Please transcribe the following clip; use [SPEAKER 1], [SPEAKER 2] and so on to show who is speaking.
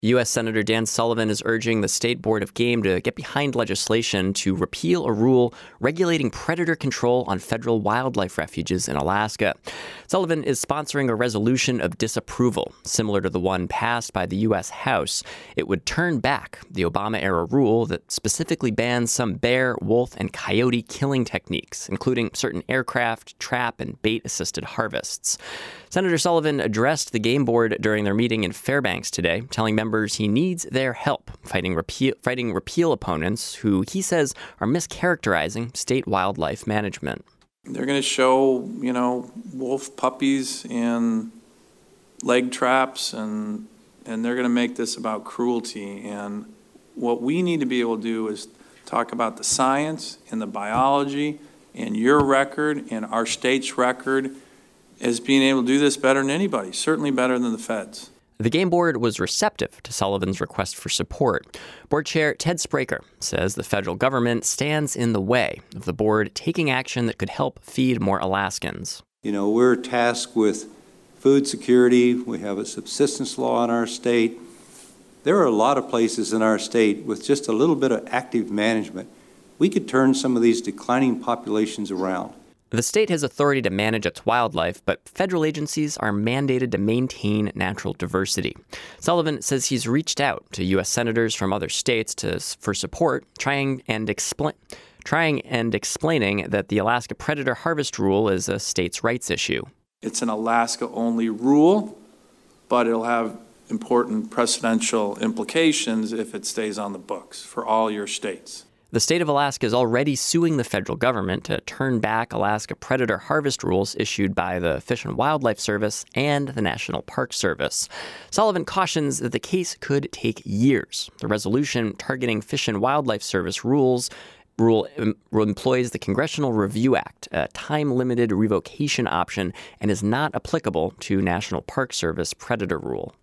[SPEAKER 1] U.S. Senator Dan Sullivan is urging the State Board of Game to get behind legislation to repeal a rule regulating predator control on federal wildlife refuges in Alaska. Sullivan is sponsoring a resolution of disapproval, similar to the one passed by the U.S. House. It would turn back the Obama-era rule that specifically bans some bear, wolf, and coyote killing techniques, including certain aircraft, trap, and bait-assisted harvests. Senator Sullivan addressed the Game Board during their meeting in Fairbanks today, telling members he needs their help fighting repeal opponents who he says are mischaracterizing state wildlife management.
[SPEAKER 2] They're going to show, wolf puppies and leg traps, and they're going to make this about cruelty. And what we need to be able to do is talk about the science and the biology and your record and our state's record as being able to do this better than anybody, certainly better than the feds.
[SPEAKER 1] The Game Board was receptive to Sullivan's request for support. Board Chair Ted Spraker says the federal government stands in the way of the board taking action that could help feed more Alaskans.
[SPEAKER 3] We're tasked with food security. We have a subsistence law in our state. There are a lot of places in our state with just a little bit of active management. We could turn some of these declining populations around.
[SPEAKER 1] The state has authority to manage its wildlife, but federal agencies are mandated to maintain natural diversity. Sullivan says he's reached out to U.S. senators from other states for support, trying and explaining that the Alaska predator harvest rule is a states' rights issue.
[SPEAKER 2] It's an Alaska-only rule, but it'll have important precedential implications if it stays on the books for all your states.
[SPEAKER 1] The state of Alaska is already suing the federal government to turn back Alaska predator harvest rules issued by the Fish and Wildlife Service and the National Park Service. Sullivan cautions that the case could take years. The resolution targeting Fish and Wildlife Service rule employs the Congressional Review Act, a time-limited revocation option, and is not applicable to National Park Service predator rule.